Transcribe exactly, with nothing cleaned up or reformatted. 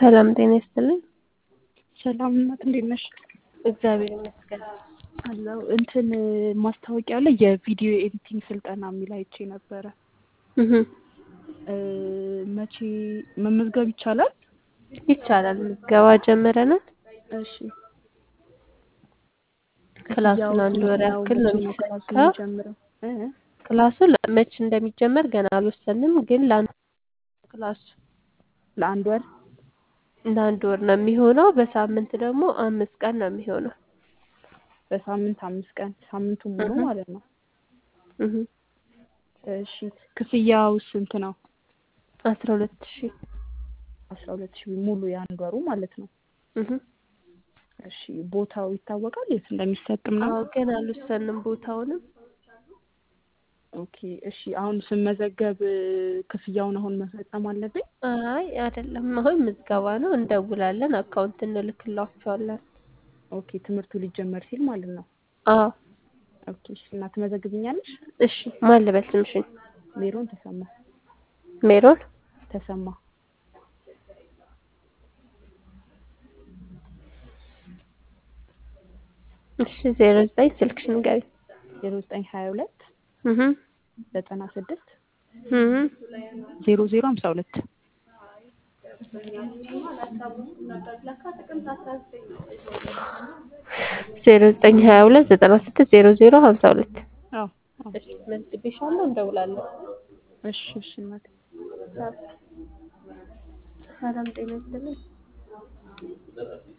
ሰላም ጤና ይስጥልኝ። ሰላም እናት እንዴት ነሽ? እግዚአብሔር ይመስገን። አለው እንትን ማስታወቂያ ላይ የቪዲዮ ኤዲቲንግ ስልጠና የሚል አይቼ ነበረ። እህ እ መቼ መመዝገብ ይቻላል? ይቻላል። ምዝገባ ጀምረናል። እሺ ክላሱን ክፍያው አንድ ስንት ወር ነው? ያክል መቼ ነው ነው ክላሱ የሚሰጠው። የሚጀምረው? እ ክላሱ መቼ እንደሚጀመር ገና አልወሰንም፣ ግን ለአንድ ክላሱ ለአንድ ወር ለአንድ ወር ነው የሚሆነው። በሳምንት ደግሞ አምስት ቀን ነው የሚሆነው። በሳምንት አምስት ቀን ሳምንቱን ሙሉ እህ ማለት ነው። እህ እሺ ክፍያው ስንት ነው? አስራ ሁለት ሺህ አስራ ሁለት ሺህ ሙሉ የአንድ ወሩ ማለት ነው። እህ እሺ ቦታው ይታወቃል የት እንደሚሰጥ ምናምን? አዎ ገና አልወሰንም ቦታውንም። ኦኬ እሺ አሁን ስመዘገብ ክፍያውን አሁን መፈጸም አለብኝ? አይ አይደለም፣ አሁን ምዝገባ ነው። እንደውላለን፣ አካውንት እንልክላችኋለን። ኦኬ ትምህርቱ ሊጀመር ሲል ማለት ነው። አዎ ኦኬ እሺ እና ትመዘግብኛለሽ? እሺ። ማን ልበል ስምሽን? ሜሮን ተሰማ ሜሮን ተሰማ። እሺ ዜሮ ዘጠኝ ስልክሽን ንገሪኝ። ዜሮ ዘጠኝ ሀያ ሁለት እህ ዘጠና ስድስት እህ ዜሮ ዜሮ ሀምሳ ሁለት ዜሮ ዘጠኝ ሀያ ሁለት ዘጠና ስድስት ዜሮ ዜሮ ሀምሳ ሁለት አዎ አዎ እሺ መዝግቤሻለሁ። እንደውላለን። እሺ እሺ እናቴ ሰላም ጤና ይስጥልኝ።